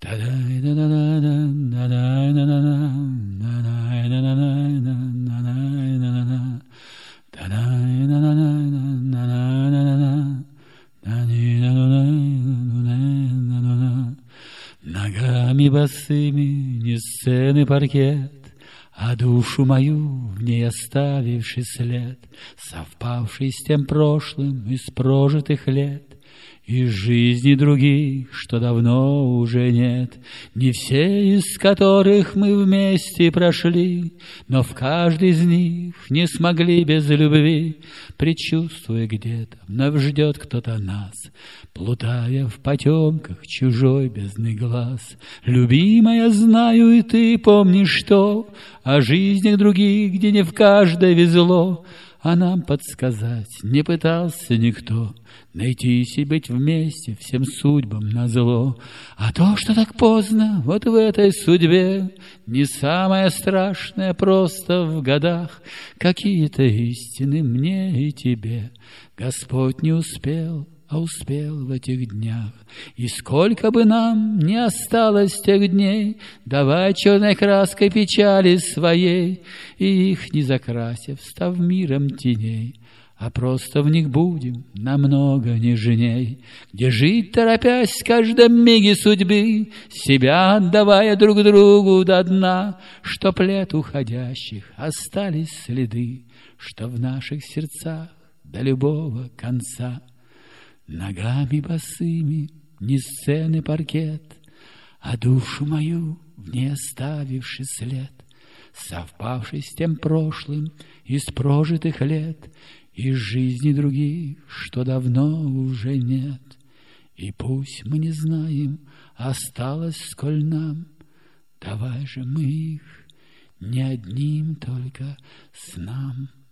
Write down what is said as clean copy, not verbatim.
Ногами босыми не сцены паркет, а душу мою в ней оставивший след, совпавший с тем прошлым из прожитых лет, из жизни других, что давно уже нет, не все из которых мы вместе прошли, но в каждой из них не смогли без любви, предчувствуя где-то, вновь ждет кто-то нас, плутая в потемках чужой бездны глаз. Любимая, знаю, и ты помнишь, что о жизнях других, где не в каждой везло, а нам подсказать не пытался никто, найтись и быть вместе всем судьбам назло. А то, что так поздно вот в этой судьбе, не самое страшное просто в годах, какие-то истины мне и тебе Господь не успел, а успел в этих днях. И сколько бы нам не осталось тех дней, давай черной краской печали своей, и их не закрасив, став миром теней, а просто в них будем намного нежней, где жить, торопясь в каждом миге судьбы, себя отдавая друг другу до дна, чтоб лет уходящих остались следы, что в наших сердцах до любого конца. Ногами босыми не сцены паркет, а душу мою в ней оставивший след, совпавший с тем прошлым из прожитых лет, из жизни других, что давно уже нет. И пусть мы не знаем, осталось сколь нам, давай же мы их не одним только снам.